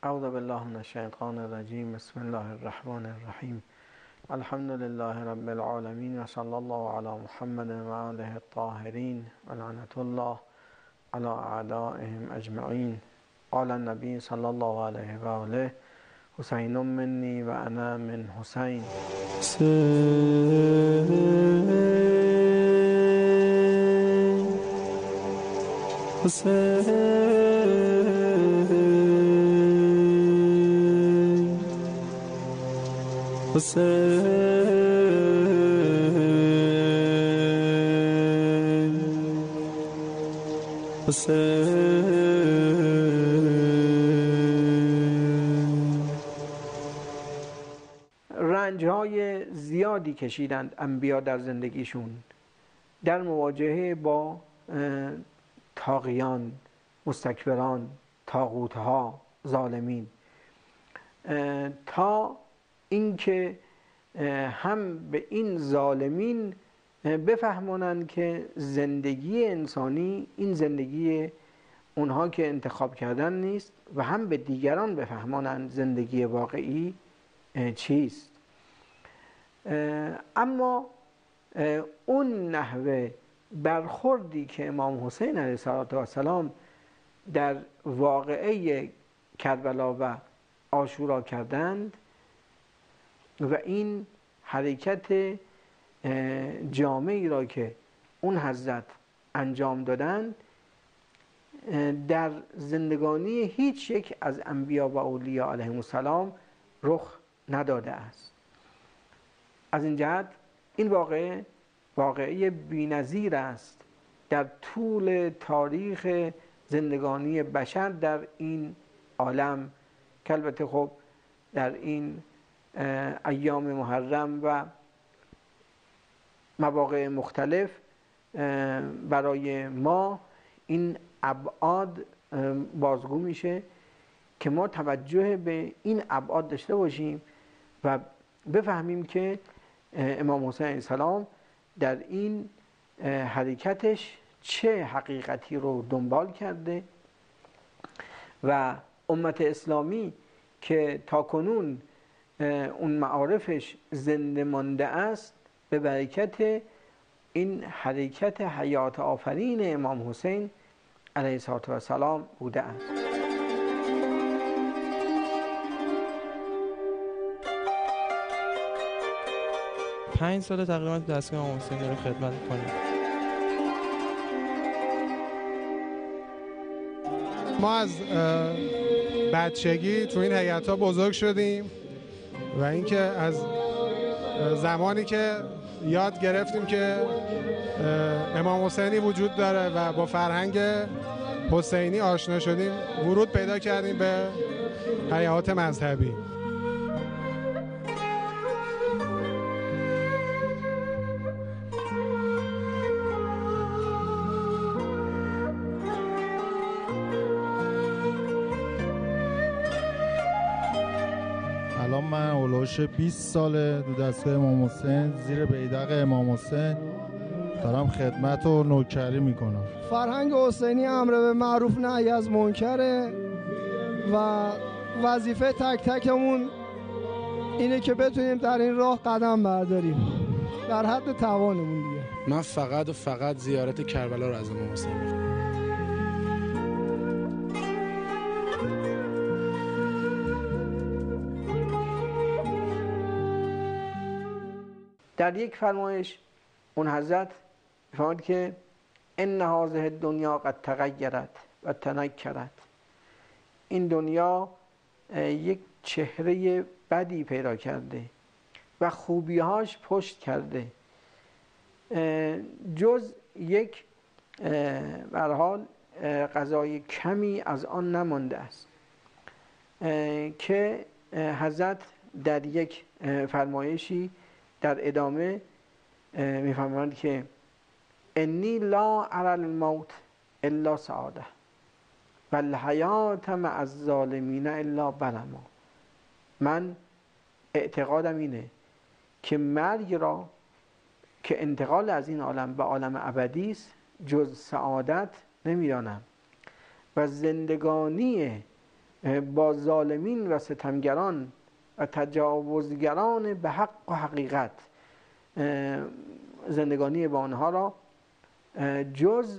اعوذ بالله من الشیطان الرجیم. بسم الله الرحمن الرحیم. الحمد لله رب العالمین و صلی الله علی محمد و آله الطاهرین و لعنت الله علی اعدائهم اجمعین. قال النبی صلی الله علیه و آله: حسین منی و انا من حسین. رنج‌های زیادی کشیدند انبیا در زندگیشون در مواجهه با طاغیان، مستکبران، طاغوت‌ها، ظالمین، تا اینکه هم به این ظالمین بفهمانند که زندگی انسانی این زندگی اونها که انتخاب کردن نیست، و هم به دیگران بفهمانند زندگی واقعی چیست. اما اون نحوه برخوردی که امام حسین علیه السلام در واقعه کربلا و عاشورا کردند و این حرکت جامعی را که اون حضرت انجام دادند در زندگانی هیچ یک از انبیا و اولیاء علیهم السلام رخ نداده است. از این جهت این واقعه بی‌نظیر است در طول تاریخ زندگانی بشر در این عالم، که البته خب در این ایام محرم و مواقع مختلف برای ما این ابعاد بازگو میشه که ما توجه به این ابعاد داشته باشیم و بفهمیم که امام حسین علیه السلام در این حرکتش چه حقیقتی رو دنبال کرده و امت اسلامی که تاکنون اون معارفش زنده مانده است به برکت این حرکت حیات آفرین امام حسین علیه السلام بوده است. 5 سال تقریبا تو دستگاه امام حسین داره خدمت می‌کنه. ما از بچگی تو این هیئت‌ها بزرگ شدیم و اینکه از زمانی که یاد گرفتیم که امام حسینی وجود داره و با فرهنگ حسینی آشنا شدیم، ورود پیدا کردیم به هیئات مذهبی. الان من اولوش 20 ساله دو دستگاه امام حسین زیر بیدق امام حسین دارم خدمت و نوکری میکنم. فرهنگ حسینی امر به معروف نهی از منکره و وظیفه تک تکمون اینه که بتونیم در این راه قدم برداریم در حد توانمون دیگه. من فقط زیارت کربلا رو از امام حسین میخوام. در یک فرمایش اون حضرت فرمود که ان هذه الدنیا قد تغیرت و تنکرت. این دنیا یک چهره بدی پیدا کرده و خوبیهاش پشت کرده، جز یک به هر حال غذای کمی از آن نمانده است، که حضرت در یک فرمایشی در ادامه میفهمند که انی لا اری الموت الا سعاده و الحیات مع الظالمین الا بلما. من اعتقادم اینه که مرگ را که انتقال از این عالم به عالم ابدی است جز سعادت نمیدانم و زندگانی با ظالمین و ستمگران و تجاوزگران به حق و حقیقت زندگانی با آنها را جز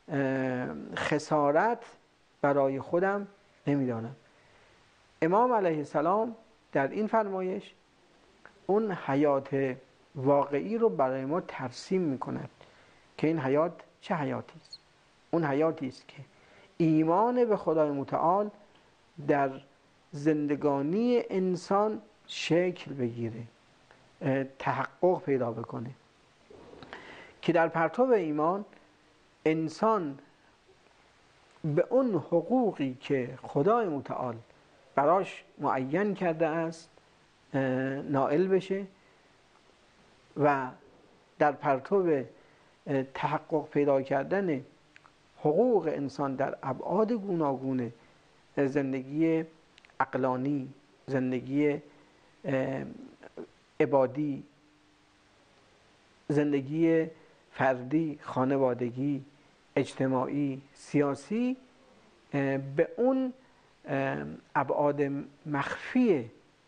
خسارت برای خودم نمیدانم. امام علیه السلام در این فرمایش اون حیات واقعی رو برای ما ترسیم میکند که این حیات چه حیاتی است؟ اون حیاتی است که ایمان به خدای متعال در زندگانی انسان شکل بگیره، تحقق پیدا بکنه، که در پرتو ایمان انسان به اون حقوقی که خدای متعال براش معین کرده است نائل بشه و در پرتو تحقق پیدا کردن حقوق انسان در ابعاد گوناگون زندگی عقلانی، زندگی عبادی، زندگی فردی، خانوادگی، اجتماعی، سیاسی، به اون ابعاد مخفی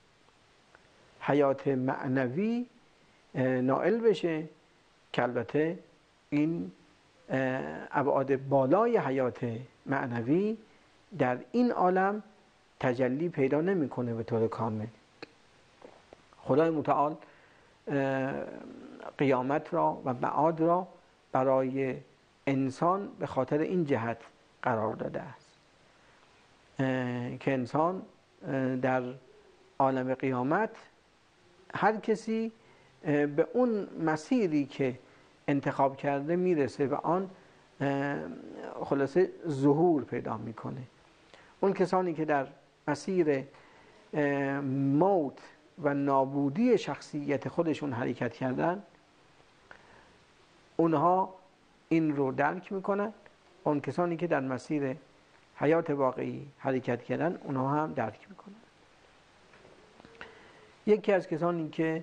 حیات معنوی نائل بشه که البته این ابعاد بالای حیات معنوی در این عالم تجلی پیدا نمیکنه به طور کامل. خدای متعال قیامت را و معاد را برای انسان به خاطر این جهت قرار داده است که انسان در عالم قیامت هر کسی به اون مسیری که انتخاب کرده میرسه و آن خلاصه ظهور پیدا میکنه. اون کسانی که در مسیر موت و نابودی شخصیت خودشون حرکت کردن، اونها این رو درک میکنن. اون کسانی که در مسیر حیات واقعی حرکت کردن، اونها هم درک میکنن. یکی از کسانی که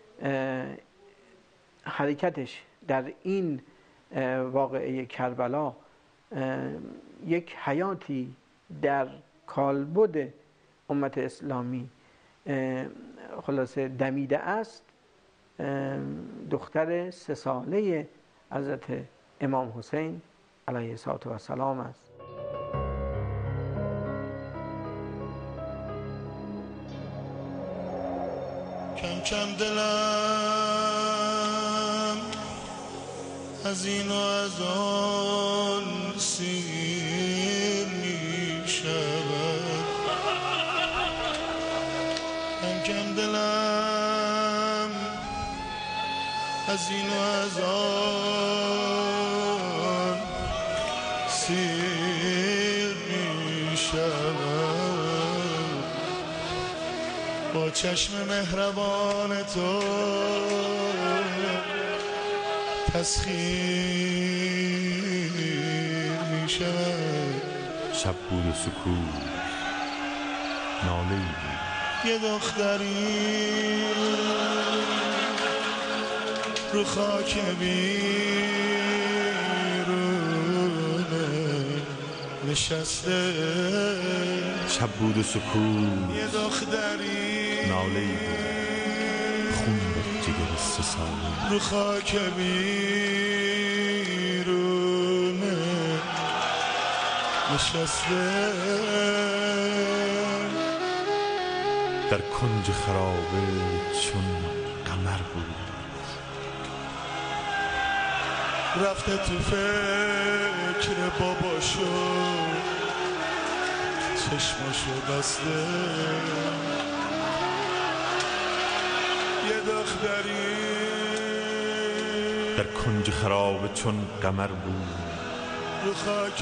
حرکتش در این واقعه کربلا یک حیاتی در کالبد امت اسلامی خلاصه دمیده است، دختر 3 ساله حضرت امام حسین علیه السلام است. کم کم دلم از این و از آن سیر می شود، کم کم دلم از این و از آن سیر می شود. با چشم مهربان تو تسخیر می شود. شب بود و سکوت ناله‌ای بود، یه دختری رو خاک بیرونه نشسته. شب بود و سکوت یه دختری ناله‌ای بود، خون به جگر 3 ساله رو خاک بیرونه نشسته. در کنج خرابه چون قمر بود، رفته تو فکر باباشو چشماشو بسته. یه دختری در کنج خرابه چون قمر بود، رو خاک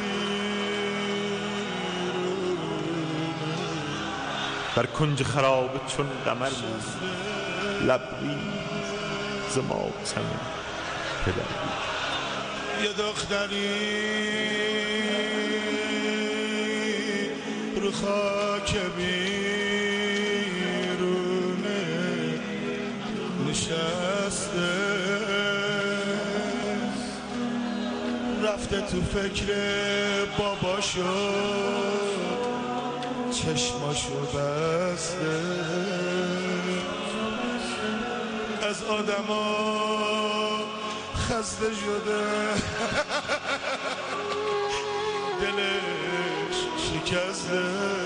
در کنج خرابه چون قمر بود، لبریز ز ماتم پدر بود. یه دختری رو خاک بیرونه نشسته. رفته تو فکر باباشو چشماشو بسته از آدما خسته شده دلش شکسته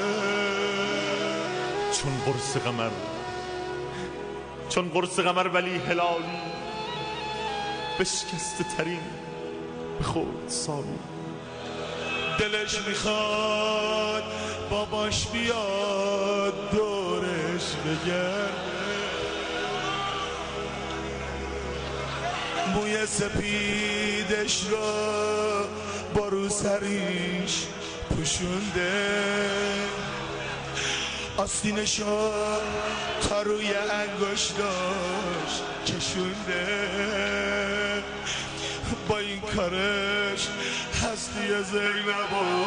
چون قرص قمر ولی هلالی بشکسته ترین به خود سالی دلش میخواد باباش بیاد دورش بگرده موی سپیدش رو با روسریش پوشونده آستینشو تا روی انگشتاش کشونده با این کارش هستی زینب و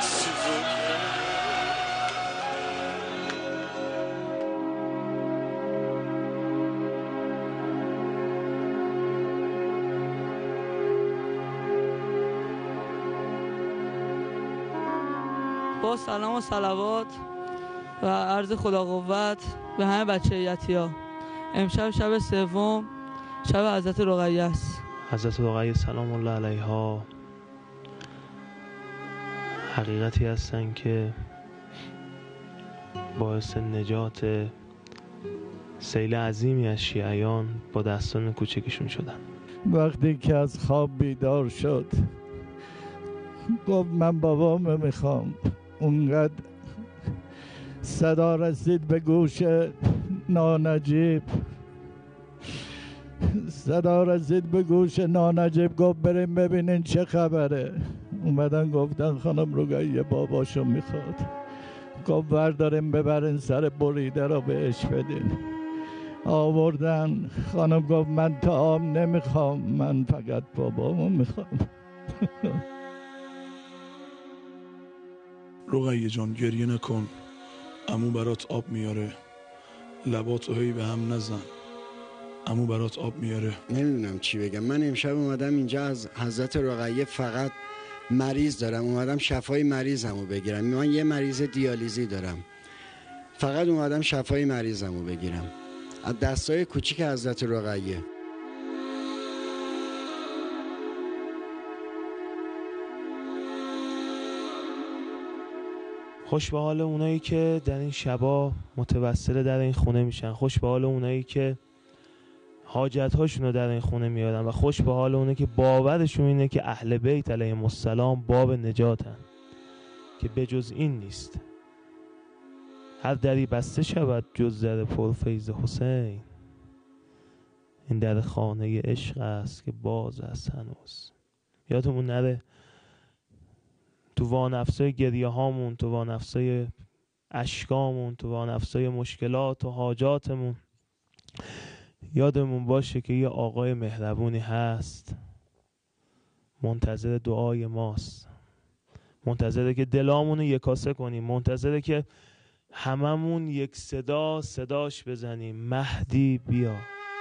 با سلام و صلوات و عرض خدا قوت به همه بچه یتیا. امشب شب سوم، شب حضرت رقیه است. حضرت رقیه سلام الله علیها حقیقتی هستن که باعث نجات سیل عظیمی از شیعیان با دستان کوچکشون شدن. وقتی که از خواب بیدار شد گفت من بابامو میخوام. اونقدر صدا رسید به گوش نانجیب، گفت بریم ببینین چه خبره. اومدن گفتن خانم رقیه باباشو میخواد. گفت برداریم ببرین سر بریده رو بهش بدین. آوردن. خانم گفت من طعام نمیخوام، من فقط بابامو میخوام. رقیه جان گریه نکن، عمو برات آب میاره، لباتو هی به هم نزن، عمو برات آب میاره. نمیدونم چی بگم. من امشب اومدم اینجا از حضرت رقیه فقط مریض دارم، اومدم شفای مریضمو بگیرم. من یه مریض دیالیزی دارم، فقط اومدم شفای مریضمو بگیرم از دستای کوچیک حضرت رقیه. خوش به حال اونایی که در این شبا متوسل در این خونه میشن. خوش به حال اونایی که حاجت هاشونو در این خونه میارن و خوش به حال اونایی که باورشون اینه که اهل بیت علیهم السلام باب نجاتن، که بجز این نیست. هر دری بسته شود جز در پرفیض حسین، این در خانه عشق است که باز است هنوز. یادمون نره تو وانفسای گریه هامون، تو وانفسای اشکامون، تو وانفسای مشکلات و حاجاتمون یادمون باشه که یه آقای مهربونی هست منتظر دعای ماست، منتظره که دلامونو یکاسه کنیم، منتظره که هممون یک صداش بزنیم: مهدی بیا.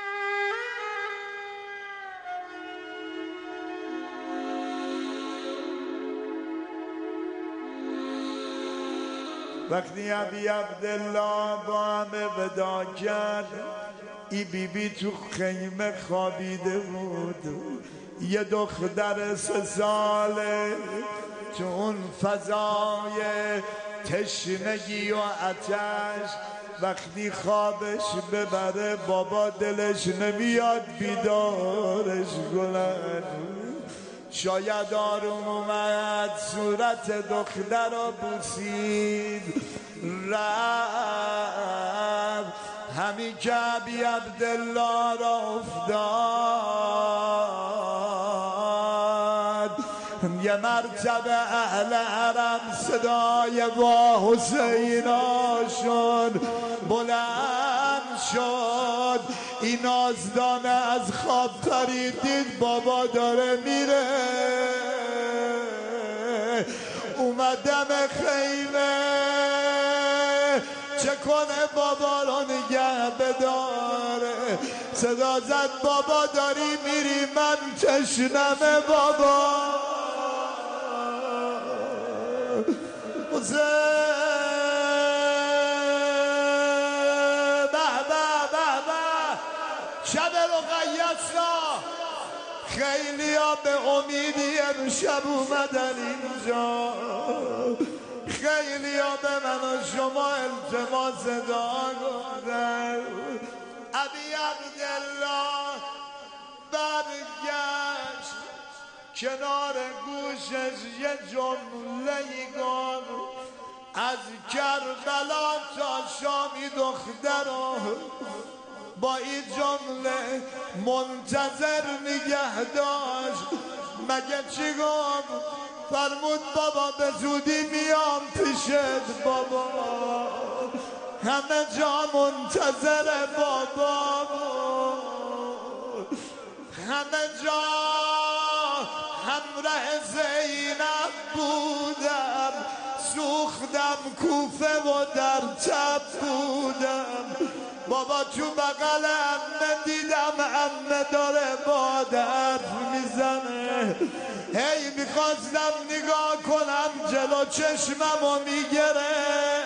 وقتی ابی عبدالله با همه ودا کرد، ای بی تو خیمه خوابیده بود. یه دختر 3 ساله تو اون فضای تشنگی و آتش، وقتی خوابش ببره بابا دلش نمیاد بیدارش کنن. شاید آروم اومد صورت دختر رو بوسید، رفت همین که ابی عبدالله را افتاد. یه مرتبه اهل حرم صدای وا حسیناشون بلند شد. این نازدانه از خواب پرید، دید بابا داره میره. اومدم خیمه چه کنه بابا رو نگه بداره. صدا زد بابا داری میری، من تشنمه بابا. حسین شب رقیت را خیلی ها به امیدی امشب اومدن اینجا، خیلی ها به من و شما التماس دعا کردن. ابی عبدالله برگشت کنار گوشش یه جمله گفت از کربلا تا شامی دخترها با این جمله منتظر نگه داشت. مگه چی گفت؟ فرمود بابا به زودی میام پیشت بابا، همه جا منتظر بابا، همه جا همراه زینب بودم، سوختم کوفه و در تب بودم. بابا تو بغل عمه دیدم عمه داره با درد میزنه، هی میخواستم نگاه کنم جلو چشممو میگره.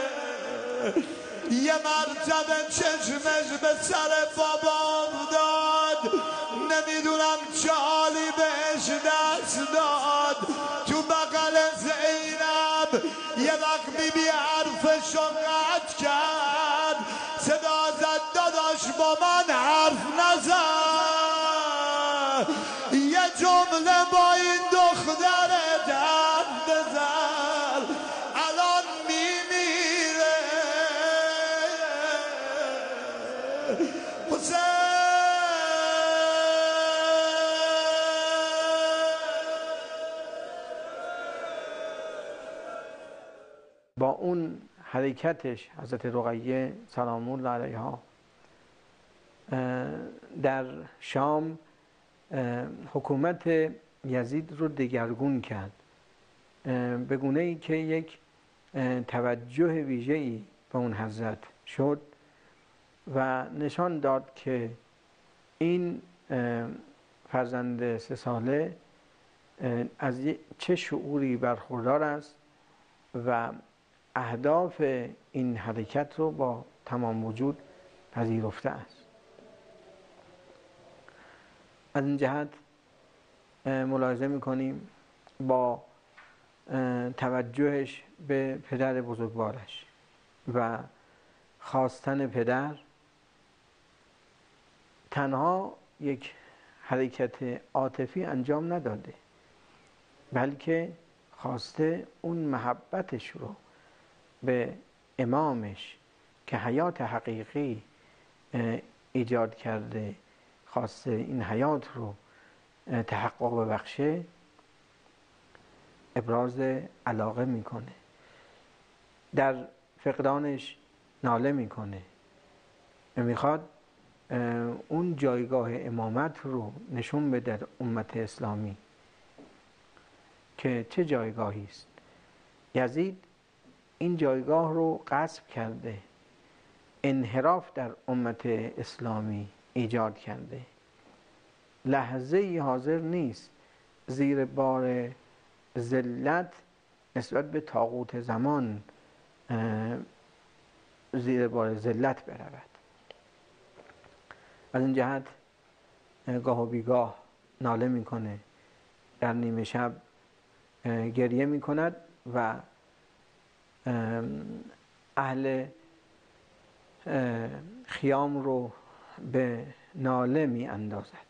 یه مرتبه چشمش به سر بابا داد، نمیدونم چه حالی بهش دست داد. تو بغل زینب یه وقت بیبی حرفشو قطع کرد، صدا زد داداش با من حرف نزن، یه جمله با این دختر درد بزن الان میمیره. با اون حرکتش حضرت رقیه سلام الله علیها در شام حکومت یزید رو دگرگون کرد، به گونه‌ای که یک توجه ویژه‌ای به اون حضرت شد و نشان داد که این فرزند 3 ساله از چه شعوری برخوردار است و اهداف این حرکت رو با تمام وجود پذیرفته است. از این جهت ملاحظه می‌کنیم با توجهش به پدر بزرگوارش و خواستن پدر تنها یک حرکت عاطفی انجام نداده، بلکه خواسته اون محبتش رو به امامش که حیات حقیقی ایجاد کرده، خواسته این حیات رو تحقق ببخشه، ابراز علاقه میکنه، در فقدانش ناله میکنه و میخواد اون جایگاه امامت رو نشون بده در امت اسلامی که چه جایگاهی است. یزید این جایگاه رو غصب کرده، انحراف در امت اسلامی ایجاد کرده، لحظه ای حاضر نیست زیر بار ذلت نسبت به طاغوت زمان زیر بار ذلت برود. از این جهت گاه و بیگاه ناله میکنه، در نیمه شب گریه میکند و اهل خیام رو به ناله می اندازد.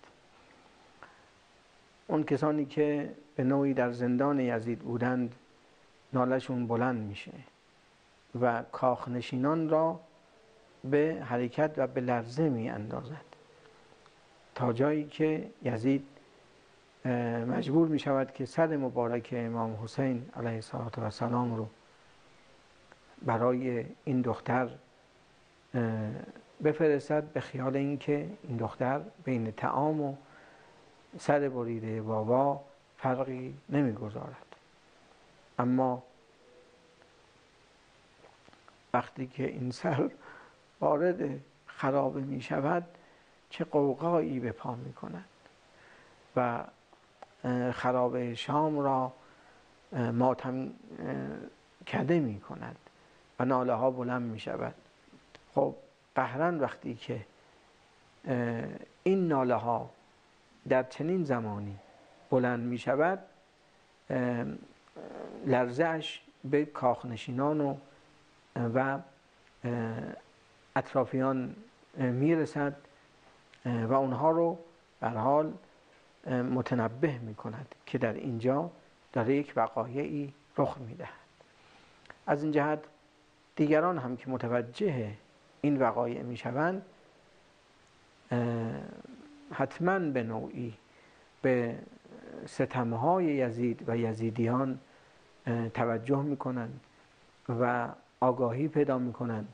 اون کسانی که به نوعی در زندان یزید بودند نالهشون بلند میشه و کاخنشینان را به حرکت و به لرزه می اندازد، تا جایی که یزید مجبور می شود که سر مبارک امام حسین علیه السلام رو برای این دختر بفرستد، به خیال اینکه این دختر بین طعام و سر بریده بابا فرقی نمیگذارد. اما وقتی که این سر وارد خرابه می شود چه غوغایی به پا می کند و خرابه شام را ماتم کده می کند و ناله ها بلند می شود. خب قهرن وقتی که این ناله ها در چنین زمانی بلند می شود، لرزش به کاخنشینان و اطرافیان می رسد و اونها رو به هر حال متنبه می کند که در اینجا داره یک وقایعی رخ می دهد. از این جهت دیگران هم که متوجه این وقایع می شوند حتما به نوعی به ستمهای یزید و یزیدیان توجه می کنند و آگاهی پیدا می کنند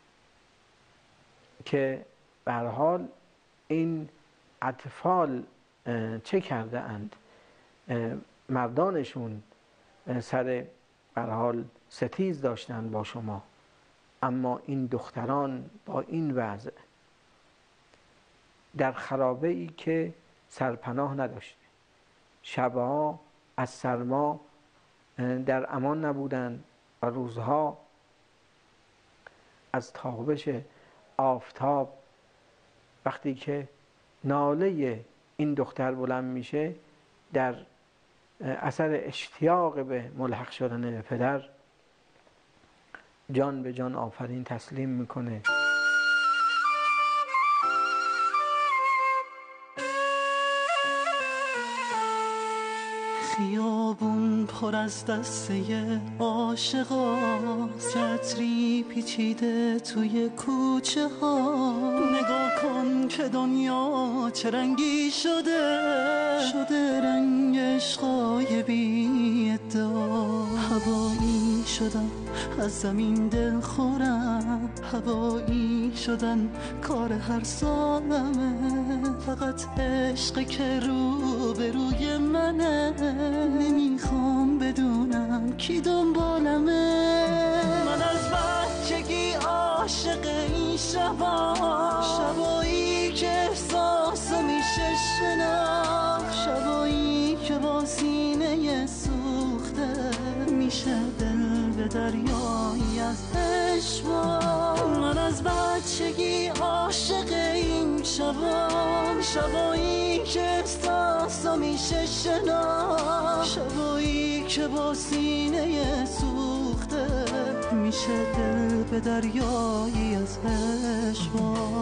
که به هر حال این اطفال چه کرده اند، مردانشون سر به هر حال ستیز داشتند با شما، اما این دختران با این وضع در خرابه‌ای که سرپناه نداشته، شبها از سرما در امان نبودند و روزها از تابش آفتاب. وقتی که ناله این دختر بلند میشه در اثر اشتیاق به ملحق شدن پدر، جان به جان آفرین تسلیم میکنه. خیابون پر از دسته عاشقاست، چتری پیچیده توی کوچه ها. نگاه کن که دنیا چه رنگی شده رنگ عشقای بی ادعا. هوایی شدم از زمین دل خورم، هوایی شدن کار هر سالمه. فقط عشق که رو به روی منه، نمیخوام بدونم کی دنبالمه. من از بچگی عاشق این شبایی که احساسو میشه شناخت، شبایی که با سینه سوخته میشه دل به دریایی از عشق. من از بچگی عاشق این شبایی که احساسو میشه شناخت، شبایی که با سینه سوخته میشه دل به دریایی از عشق.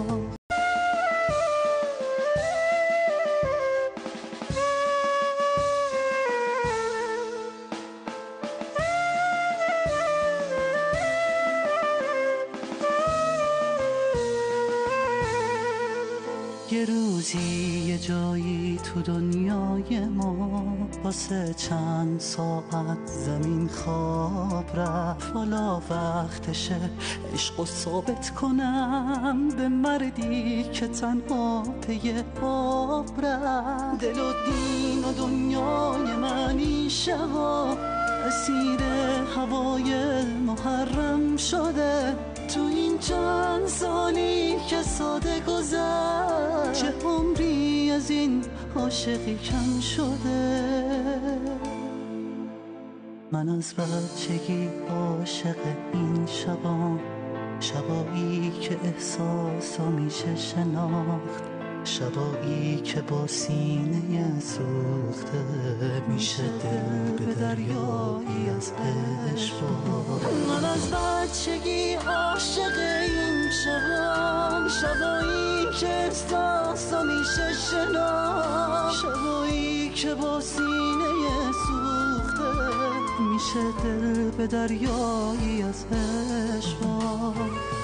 یه روزی یه جایی تو دنیای ما واسه چند ساعت زمین خواب رفت. حالا وقتشه عشقو ثابت کنم به مردی که تنها پی آب رفت. دل و دین و دنیای من این شبا اسیر هوای محرم شده. تو این چند سالی که ساده گذشت، چه عمری از این عاشقی کم شده. من از بچگی عاشق این شبایی که احساسو میشه شناخت، شبایی که با سینه سوخته میشه دل به دریایی از عشق. من از بچگی عاشق این شبایی که احساسو میشه شناخت، شبایی که با سینه سوخته میشه دل به دریایی از عشق.